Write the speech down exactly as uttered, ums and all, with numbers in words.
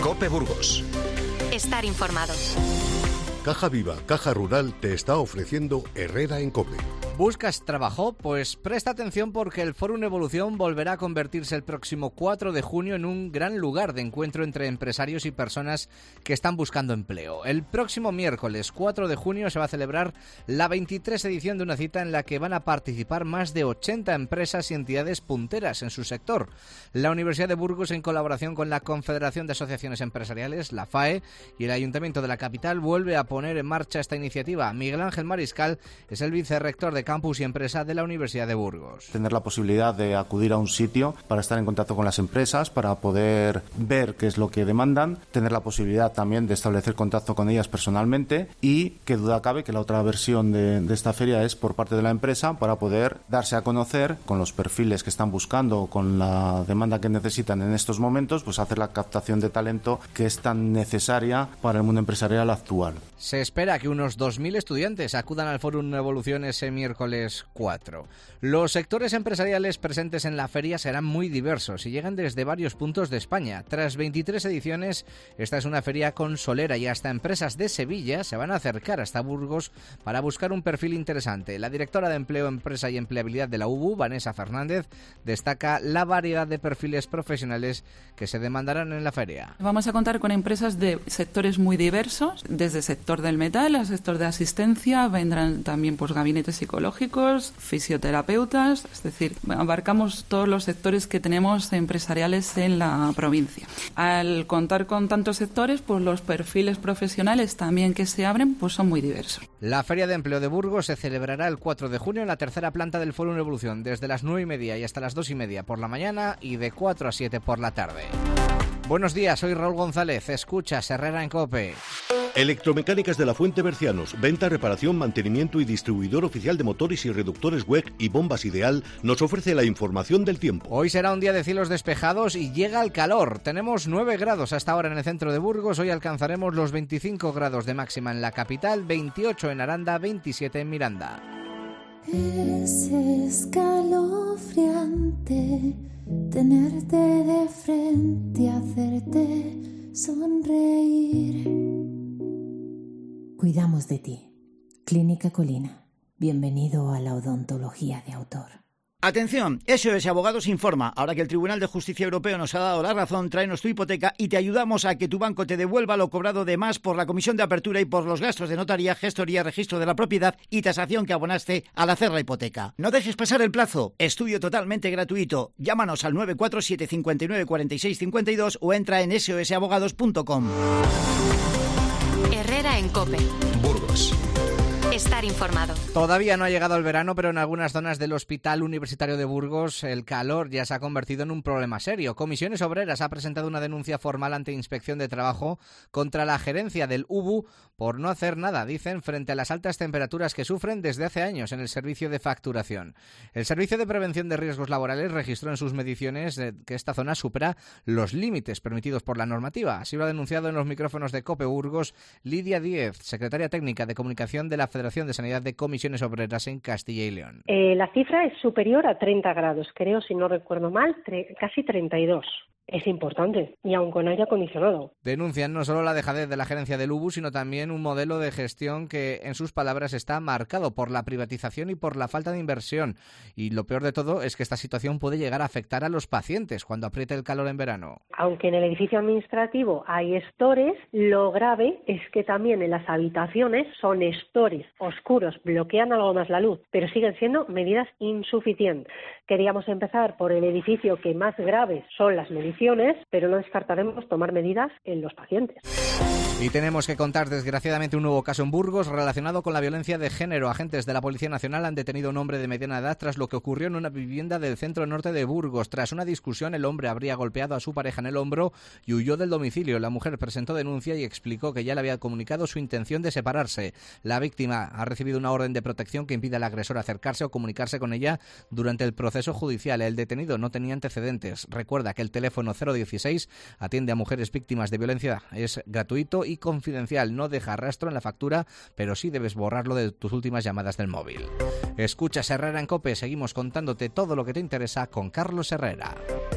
COPE Burgos. Estar informado. Caja Viva, Caja Rural te está ofreciendo Herrera en COPE. ¿Buscas trabajo? Pues presta atención porque el Fórum Evolución volverá a convertirse el próximo cuatro de junio en un gran lugar de encuentro entre empresarios y personas que están buscando empleo. El próximo miércoles cuatro de junio se va a celebrar la veintitrés edición de una cita en la que van a participar más de ochenta empresas y entidades punteras en su sector. La Universidad de Burgos, en colaboración con la Confederación de Asociaciones Empresariales, la FAE, y el Ayuntamiento de la capital, vuelve a poner en marcha esta iniciativa. Miguel Ángel Mariscal es el vicerrector de Campus y Empresa de la Universidad de Burgos. Tener la posibilidad de acudir a un sitio para estar en contacto con las empresas, para poder ver qué es lo que demandan, tener la posibilidad también de establecer contacto con ellas personalmente y, que duda cabe, que la otra versión de, de esta feria es por parte de la empresa para poder darse a conocer con los perfiles que están buscando, con la demanda que necesitan en estos momentos, pues hacer la captación de talento que es tan necesaria para el mundo empresarial actual. Se espera que unos dos mil estudiantes acudan al Fórum Evolución ese miércoles cuatro. Los sectores empresariales presentes en la feria serán muy diversos y llegan desde varios puntos de España. Tras veintitrés ediciones, esta es una feria consolera y hasta empresas de Sevilla se van a acercar hasta Burgos para buscar un perfil interesante. La directora de Empleo, Empresa y Empleabilidad de la U B U, Vanessa Fernández, destaca la variedad de perfiles profesionales que se demandarán en la feria. Vamos a contar con empresas de sectores muy diversos, desde sector del metal al sector de asistencia, vendrán también pues gabinetes psicológicos, fisioterapeutas, es decir, abarcamos todos los sectores que tenemos empresariales en la provincia. Al contar con tantos sectores, pues los perfiles profesionales también que se abren pues son muy diversos. La Feria de Empleo de Burgos se celebrará el cuatro de junio en la tercera planta del Fórum Evolución, desde las nueve y media y hasta las dos y media por la mañana y de cuatro a siete por la tarde. Buenos días, soy Raúl González, escuchas Herrera en COPE. Electromecánicas de la Fuente Bercianos, venta, reparación, mantenimiento y distribuidor oficial de motores y reductores W E C y bombas Ideal, nos ofrece la información del tiempo. Hoy será un día de cielos despejados y llega el calor. Tenemos nueve grados hasta ahora en el centro de Burgos, hoy alcanzaremos los veinticinco grados de máxima en la capital, veintiocho en Aranda, veintisiete en Miranda. Es escalofriante tenerte de frente y hacerte sonreír. Cuidamos de ti. Clínica Colina. Bienvenido a la odontología de autor. Atención, S O S Abogados informa. Ahora que el Tribunal de Justicia Europeo nos ha dado la razón, tráenos tu hipoteca y te ayudamos a que tu banco te devuelva lo cobrado de más por la comisión de apertura y por los gastos de notaría, gestoría, registro de la propiedad y tasación que abonaste al hacer la hipoteca. No dejes pasar el plazo. Estudio totalmente gratuito. Llámanos al nueve cuatro siete, cinco nueve, cuatro seis cinco dos o entra en ese o ese abogados punto com. Herrera en COPE. Burgos. Estar informado. Todavía no ha llegado el verano, pero en algunas zonas del Hospital Universitario de Burgos el calor ya se ha convertido en un problema serio. Comisiones Obreras ha presentado una denuncia formal ante Inspección de Trabajo contra la gerencia del U B U por no hacer nada, dicen, frente a las altas temperaturas que sufren desde hace años en el servicio de facturación. El Servicio de Prevención de Riesgos Laborales registró en sus mediciones que esta zona supera los límites permitidos por la normativa. Así lo ha denunciado en los micrófonos de COPE Burgos Lidia Díez, secretaria técnica de comunicación de la Federación de Sanidad de Comisiones Obreras en Castilla y León. Eh, la cifra es superior a treinta grados, creo, si no recuerdo mal, tre- casi treinta y dos. Es importante, y aun con aire acondicionado. Denuncian no solo la dejadez de la gerencia del U B U, sino también un modelo de gestión que, en sus palabras, está marcado por la privatización y por la falta de inversión. Y lo peor de todo es que esta situación puede llegar a afectar a los pacientes cuando apriete el calor en verano. Aunque en el edificio administrativo hay estores, lo grave es que también en las habitaciones son estores oscuros, bloquean algo más la luz, pero siguen siendo medidas insuficientes. Queríamos empezar por el edificio que más graves son las medidas, pero no descartaremos tomar medidas en los pacientes. Y tenemos que contar desgraciadamente un nuevo caso en Burgos relacionado con la violencia de género. Agentes de la Policía Nacional han detenido a un hombre de mediana edad tras lo que ocurrió en una vivienda del centro norte de Burgos. Tras una discusión, el hombre habría golpeado a su pareja en el hombro y huyó del domicilio. La mujer presentó denuncia y explicó que ya le había comunicado su intención de separarse. La víctima ha recibido una orden de protección que impide al agresor acercarse o comunicarse con ella durante el proceso judicial. El detenido no tenía antecedentes. Recuerda que el teléfono cero dieciséis atiende a mujeres víctimas de violencia. Es gratuito y confidencial, no deja rastro en la factura, pero sí debes borrarlo de tus últimas llamadas del móvil. Escuchas Herrera en COPE, seguimos contándote todo lo que te interesa con Carlos Herrera.